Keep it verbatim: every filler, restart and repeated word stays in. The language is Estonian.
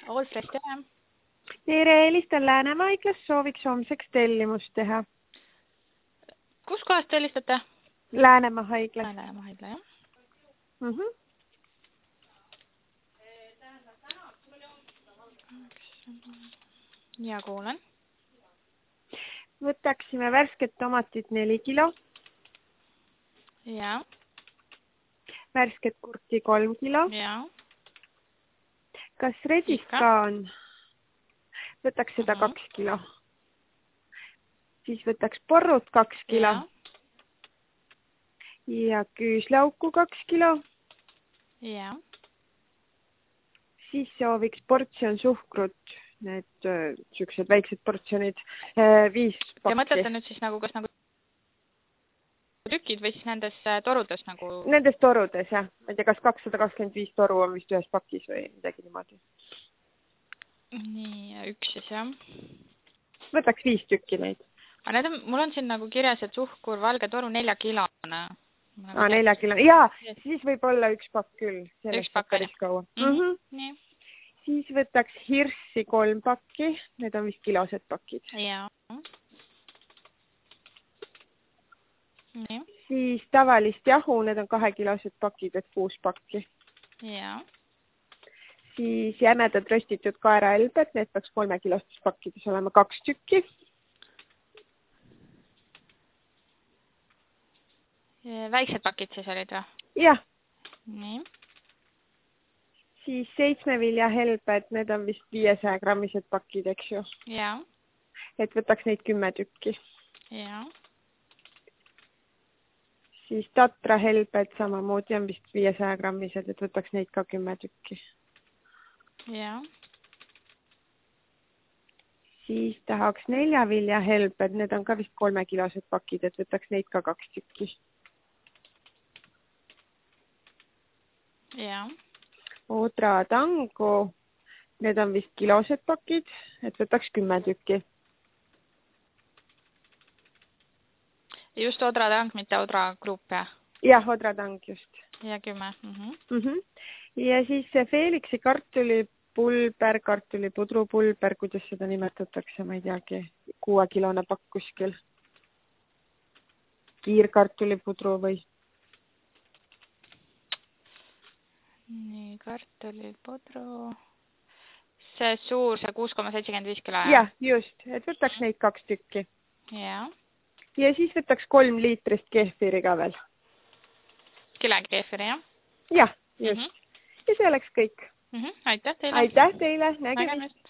Allfresh, tere. Tere, helistan Läänemaa haiglas, sooviks homseks tellimust teha. Kus kohast te helistate? Läänemaa haiglas. Läänemaa haigla, jah. Mhm. Ja kuulen. Võtaksime värsket tomatit neli kilo, Ja, värsket kurki kolm kilo. ja. Kas redis Ikka. ka on? Võtaks seda Mhm. kaks kilo. Siis võtaks porrut kaks kilo. Ja, Ja küüslauku kaks kilo. ja. Siis sooviks portsjon suhkrut, need äh, siuksed väiksed portsjonid, äh, viis pakki. Ja mõtlete nüüd siis nagu, kas nagu tükid või siis nendes äh, torudes nagu? Nendes torudes, jah. Ma ei tea, kas kakssada kakskümmend viis toru on vist ühes pakis või midagi niimoodi. Nii, ja üks siis, jah. Võtaks viis tükki neid. Aga need on, mul on siin nagu kirjas, et suhkur valge toru nelja kilone. Aa, nelja kilo. Jaa, siis võib olla üks pakk küll. Üks pakk, päris kaua. Mm -hmm. Nii. Siis võtaks hirssi kolm pakki. Need on vist kilosed pakid. Ja. Nii. Siis tavalist jahu, need on kahekilosed pakid, et kuus pakki. Ja. Siis jämedad röstitud kaerahelbed, need peaks kolmekilostes pakkides olema kaks tükki. Väiksed pakid siis olid või? Jah. Nii. Siis seitsmeviljahelbed, need on vist viiesaja grammised pakid, eks ju? Ja. Et võtaks neid kümme tükki. Ja. Siis tatrahelbed samamoodi on vist viiesaja grammised, et võtaks neid ka kümme tükki. Ja. Siis tahaks neljaviljahelbed, need on ka vist kolmekilosed pakid, et võtaks neid ka kaks tükki. Ja. Odra tango, need on vist kilosed pakid, et võtaks kümme tükki. Just Odra tang, mitte Odra grupp, jah? Jah, Odra tang just. Ja kümme. Mhm. Mhm. Ja siis see Felixi kartulipulber, kartulipudrupulber, kuidas seda nimetatakse, ma ei teagi, kuuekilone pakk kuskil. Kiirkartulipudru või? Nii, kartulipudru. See suur, see kuus koma seitsekümmend viis kilo, jah? Jah, just, et võtaks neid kaks tükki. Ja. Ja siis võtaks kolm liitrist kefiri ka veel. Kilekefiri, jah? Jah, just. Mm -hmm. Ja see oleks kõik. Mm -hmm. Aitäh teile. Aitäh teile. Nägemist.